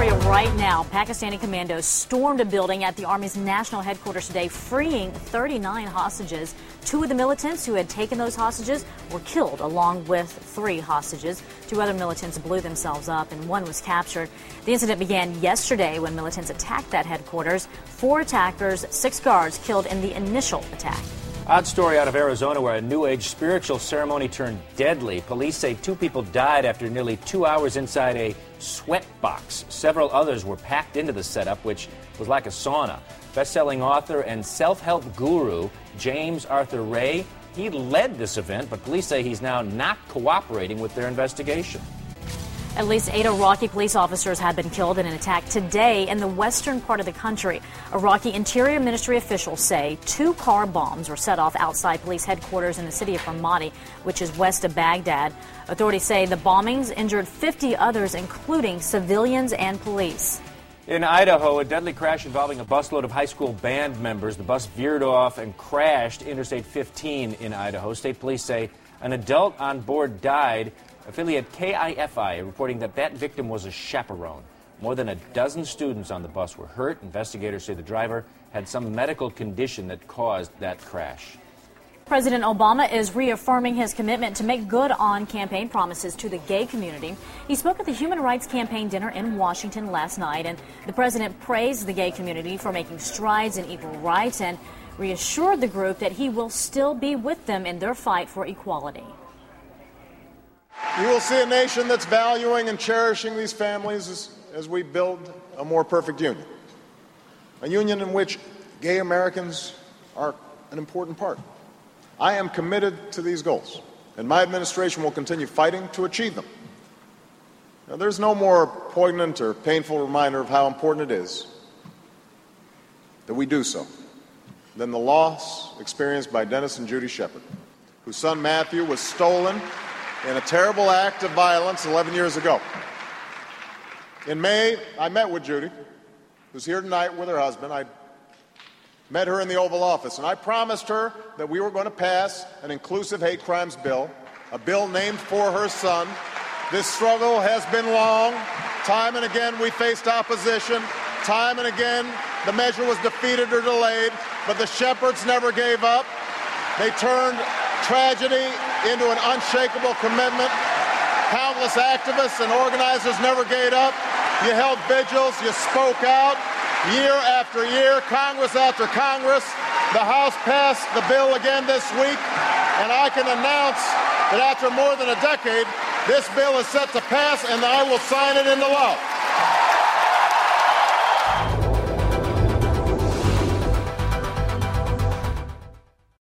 for you right now. Pakistani commandos stormed a building at the Army's national headquarters today, freeing 39 hostages. 2 of the militants who had taken those hostages were killed, along with 3 hostages. 2 other militants blew themselves up, and 1 was captured. The incident began yesterday when militants attacked that headquarters. 4 attackers, 6 guards killed in the initial attack. Odd story out of Arizona where a New Age spiritual ceremony turned deadly. Police say 2 people died after nearly 2 hours inside a sweat box. Several others were packed into the setup, which was like a sauna. Best-selling author and self-help guru James Arthur Ray, he led this event, but police say he's now not cooperating with their investigation. At least 8 Iraqi police officers have been killed in an attack today in the western part of the country. Iraqi Interior Ministry officials say 2 car bombs were set off outside police headquarters in the city of Ramadi, which is west of Baghdad. Authorities say the bombings injured 50 others, including civilians and police. In Idaho, a deadly crash involving a busload of high school band members. The bus veered off and crashed Interstate 15 in Idaho. State police say an adult on board died. Affiliate KIFI reporting that victim was a chaperone. More than a dozen students on the bus were hurt. Investigators say the driver had some medical condition that caused that crash. President Obama is reaffirming his commitment to make good on campaign promises to the gay community. He spoke at the Human Rights Campaign dinner in Washington last night, and the president praised the gay community for making strides in equal rights and reassured the group that he will still be with them in their fight for equality. You will see a nation that's valuing and cherishing these families as we build a more perfect union. A union in which gay Americans are an important part. I am committed to these goals, and my administration will continue fighting to achieve them. Now, there's no more poignant or painful reminder of how important it is that we do so than the loss experienced by Dennis and Judy Shepard, whose son Matthew was stolen in a terrible act of violence 11 years ago. In May, I met with Judy, who's here tonight with her husband. I met her in the Oval Office, and I promised her that we were going to pass an inclusive hate crimes bill, a bill named for her son. This struggle has been long. Time and again we faced opposition. Time and again the measure was defeated or delayed, but the Shepards never gave up. They turned tragedy into an unshakable commitment. Countless activists and organizers never gave up. You held vigils, you spoke out. Year after year, Congress after Congress, the House passed the bill again this week, and I can announce that after more than a decade, this bill is set to pass, and I will sign it into law.